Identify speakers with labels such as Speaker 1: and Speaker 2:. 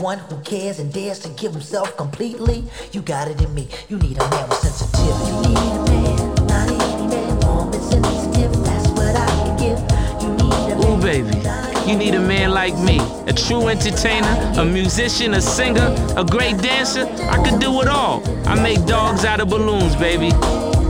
Speaker 1: one who cares and dares to give himself completely. You got it in me. You need a man with sensitivity. You need a man, not any man, warm and sensitive. That's what I can give. You need a man.
Speaker 2: Ooh, baby, you need a man like me. A true entertainer, a musician, a singer, a great dancer. I could do it all. I make dogs out of balloons, baby.